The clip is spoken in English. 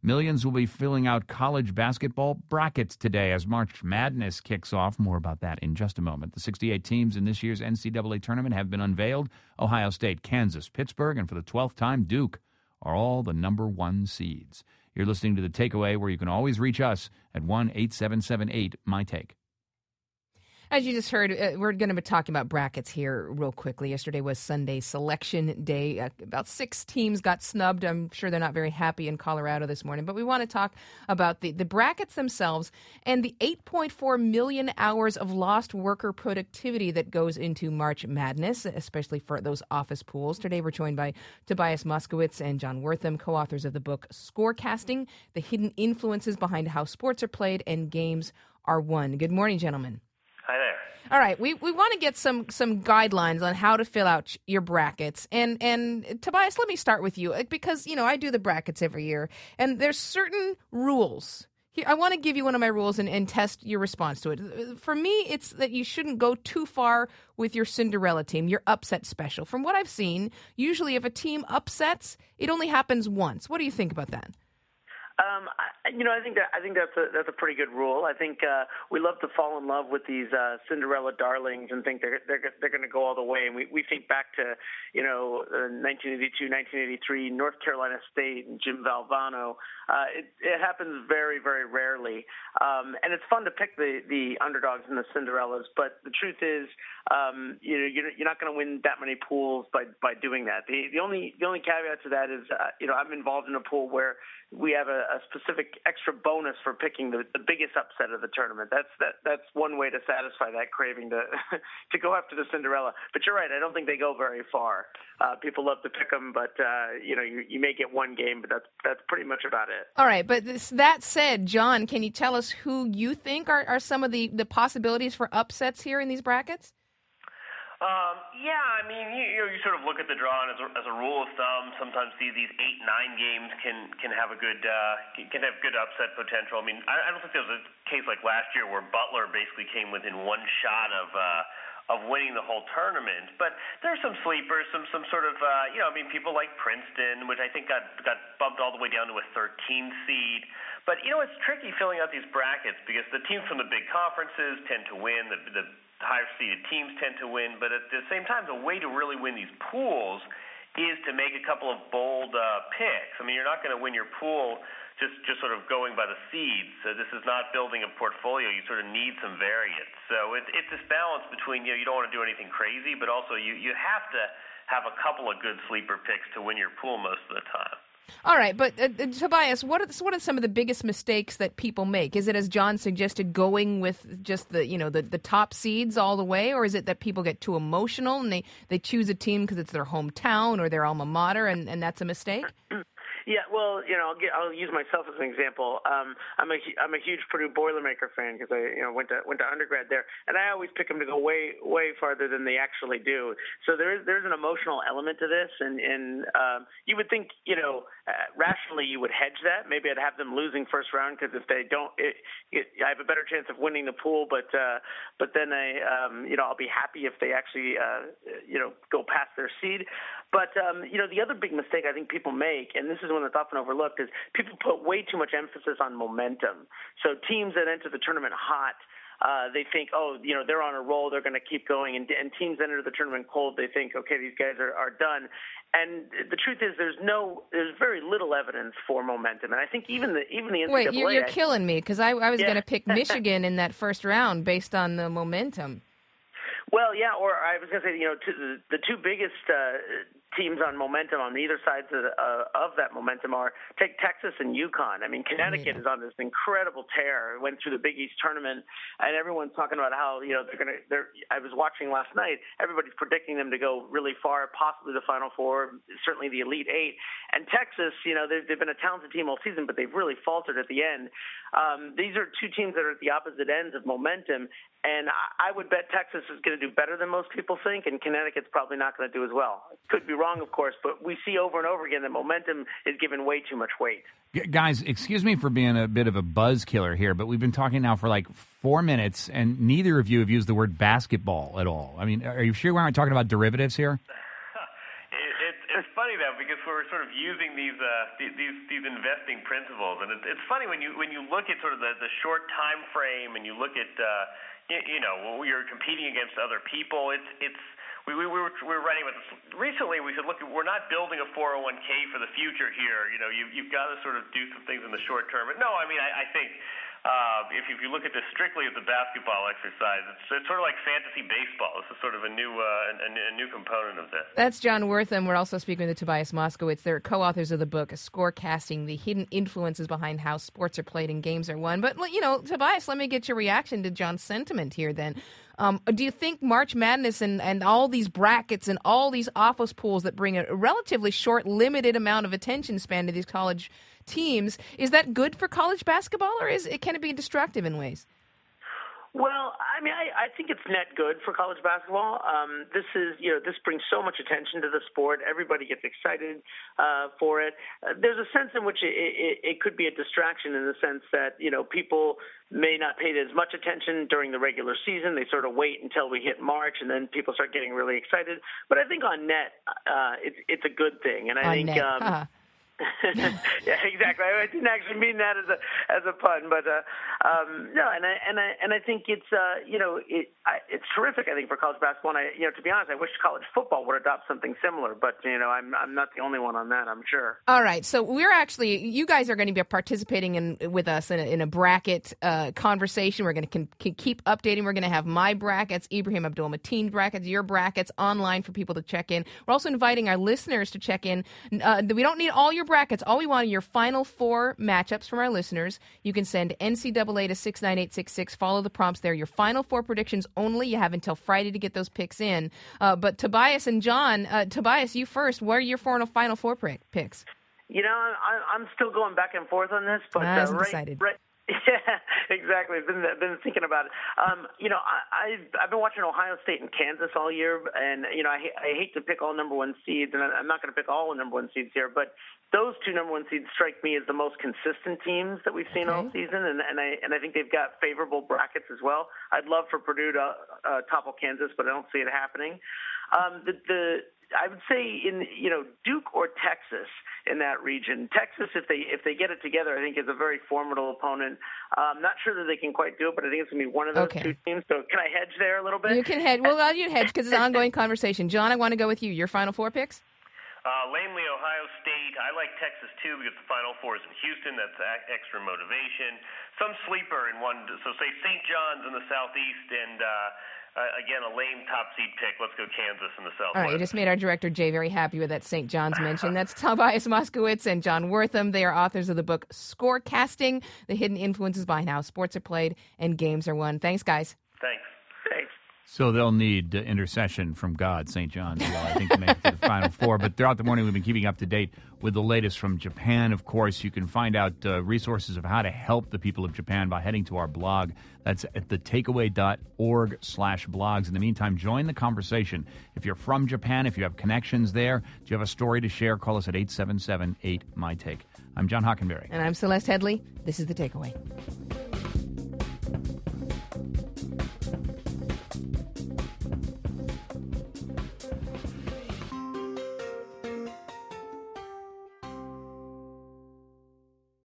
Millions will be filling out college basketball brackets today as March Madness kicks off. More about that in just a moment. The 68 teams in this year's NCAA tournament have been unveiled. Ohio State, Kansas, Pittsburgh, and for the 12th time, Duke are all the number one seeds. You're listening to The Takeaway, where you can always reach us at 1-8778-MY-TAKE. As you just heard, we're going to be talking about brackets here real quickly. Yesterday was Sunday Selection Day. About 6 teams got snubbed. I'm sure they're not very happy in Colorado this morning. But we want to talk about the brackets themselves and the 8.4 million hours of lost worker productivity that goes into March Madness, especially for those office pools. Today we're joined by Tobias Moskowitz and John Wortham, co-authors of the book Scorecasting, The Hidden Influences Behind How Sports Are Played and Games Are Won. Good morning, gentlemen. Hi there. All right, we want to get some guidelines on how to fill out your brackets. And Tobias, let me start with you because, I do the brackets every year, and there's certain rules. Here, I want to give you one of my rules and test your response to it. For me, it's that you shouldn't go too far with your Cinderella team, your upset special. From what I've seen, usually if a team upsets, it only happens once. What do you think about that? I think that's a pretty good rule. I think we love to fall in love with these Cinderella darlings and think they're going to go all the way. And we think back to 1982, 1983, North Carolina State and Jim Valvano. It happens very, very rarely, and it's fun to pick the underdogs and the Cinderellas. But the truth is, you're not going to win that many pools by doing that. The only caveat to that is I'm involved in a pool where we have a specific extra bonus for picking the biggest upset of the tournament. That's one way to satisfy that craving to to go after the Cinderella. But you're right. I don't think they go very far. People love to pick them, but you may get one game, but that's pretty much about it. All right. But that said, John, can you tell us who you think are some of the possibilities for upsets here in these brackets? You sort of look at the draw, and as a rule of thumb, sometimes these 8-9 games can have a good good upset potential. I mean, I don't think there was a case like last year where Butler basically came within one shot of winning the whole tournament. But there are some sleepers, some sort of people like Princeton, which I think got bumped all the way down to a 13 seed. But it's tricky filling out these brackets because the teams from the big conferences tend to win. The higher-seeded teams tend to win, but at the same time, the way to really win these pools is to make a couple of bold picks. I mean, you're not going to win your pool just sort of going by the seeds. So this is not building a portfolio. You sort of need some variance. So it's this balance between, you don't want to do anything crazy, but also you have to have a couple of good sleeper picks to win your pool most of the time. All right, but Tobias, what are some of the biggest mistakes that people make? Is it, as John suggested, going with just the top seeds all the way, or is it that people get too emotional and they choose a team because it's their hometown or their alma mater, and that's a mistake? Yeah, well, I'll use myself as an example. I'm a huge Purdue Boilermaker fan because I went to undergrad there, and I always pick them to go way farther than they actually do. So there's an emotional element to this, and you would think rationally you would hedge that. Maybe I'd have them losing first round because if they don't, I have a better chance of winning the pool. But then I'll be happy if they actually go past their seed. But the other big mistake I think people make, and this is one that's often overlooked, is people put way too much emphasis on momentum. So teams that enter the tournament hot, they think, they're on a roll, they're going to keep going. And teams enter the tournament cold, they think, okay, these guys are done. And the truth is, there's very little evidence for momentum. And I think even the NCAA. Wait, you're killing me because I was going to pick Michigan in that first round based on the momentum. Well, yeah, or I was going to say, the two biggest teams on momentum on either sides of that momentum take Texas and UConn. I mean, Connecticut is on this incredible tear. Went through the Big East tournament, and everyone's talking about how I was watching last night. Everybody's predicting them to go really far, possibly the Final Four, certainly the Elite Eight. And Texas, they've been a talented team all season, but they've really faltered at the end. These are two teams that are at the opposite ends of momentum, and I would bet Texas is going to do better than most people think, and Connecticut's probably not going to do as well. Could be wrong, of course, but we see over and over again that momentum is given way too much weight. Guys, excuse me for being a bit of a buzz killer here, but we've been talking now for like 4 minutes, and neither of you have used the word basketball at all. I mean, are you sure we're not talking about derivatives here? It's funny, though, because we're sort of using these investing principles, and it's funny when you look at sort of the short time frame, and you look at you're competing against other people. We were writing about this recently. We said, look, we're not building a 401k for the future here. You've got to sort of do some things in the short term. But no, I mean, I think if you look at this strictly as a basketball exercise, it's sort of like fantasy baseball. This is sort of a new component of this. That's Jon Wertham. We're also speaking with Tobias Moskowitz. They're co-authors of the book, Scorecasting: The Hidden Influences Behind How Sports Are Played and Games Are Won. But, Tobias, let me get your reaction to John's sentiment here then. Do you think March Madness and all these brackets and all these office pools that bring a relatively short, limited amount of attention span to these college teams, is that good for college basketball, or can it be destructive in ways? Well, I mean, I think it's net good for college basketball. This brings so much attention to the sport. Everybody gets excited for it. There's a sense in which it could be a distraction in the sense that, people may not pay as much attention during the regular season. They sort of wait until we hit March, and then people start getting really excited. But I think on net, it's a good thing. And I think yeah, exactly. I didn't actually mean that as a pun, but no. And I think it's it's terrific. I think for college basketball. And to be honest, I wish college football would adopt something similar. But I'm not the only one on that, I'm sure. All right. So you guys are going to be participating with us in a bracket conversation. We're going to keep updating. We're going to have my brackets, Ibrahim Abdul-Mateen brackets, your brackets online for people to check in. We're also inviting our listeners to check in. We don't need all your brackets. All we want are your final 4 matchups from our listeners. You can send NCAA to 69866. Follow the prompts there. Your final 4 predictions only. You have until Friday to get those picks in. But Tobias and John, Tobias, you first. What are your final 4 picks? I'm still going back and forth on this, but decided. Right. Yeah, exactly. I've been thinking about it. I've been watching Ohio State and Kansas all year, and I hate to pick all number 1 seeds, and I'm not going to pick all the number 1 seeds here, but those 2 number 1 seeds strike me as the most consistent teams that we've seen all season, and I think they've got favorable brackets as well. I'd love for Purdue to topple Kansas, but I don't see it happening. I would say in Duke or Texas in that region. Texas, if they get it together, I think is a very formidable opponent. I'm not sure that they can quite do it, but I think it's going to be one of those 2 teams. So can I hedge there a little bit? You can hedge. Well, you hedge because it's an ongoing conversation. John, I want to go with you. Your final 4 picks? Lamely, Ohio State. I like Texas, too, because the Final Four is in Houston. That's extra motivation. Some sleeper in one. So say St. John's in the Southeast and again, a lame top seed pick. Let's go Kansas in the Southwest. All right, you just made our director, Jay, very happy with that St. John's mention. That's Tobias Moskowitz and Jon Wertham. They are authors of the book Scorecasting: The Hidden Influences Behind How Sports Are Played and Games Are Won. Thanks, guys. Thanks. So they'll need intercession from God, St. John's, I think, to make it to the Final Four. But throughout the morning, we've been keeping up to date with the latest from Japan. Of course, you can find out resources of how to help the people of Japan by heading to our blog. That's at thetakeaway.org/blogs. In the meantime, join the conversation. If you're from Japan, if you have connections there, do you have a story to share, call us at 877-8-MY-TAKE. I'm John Hockenberry. And I'm Celeste Headley. This is The Takeaway.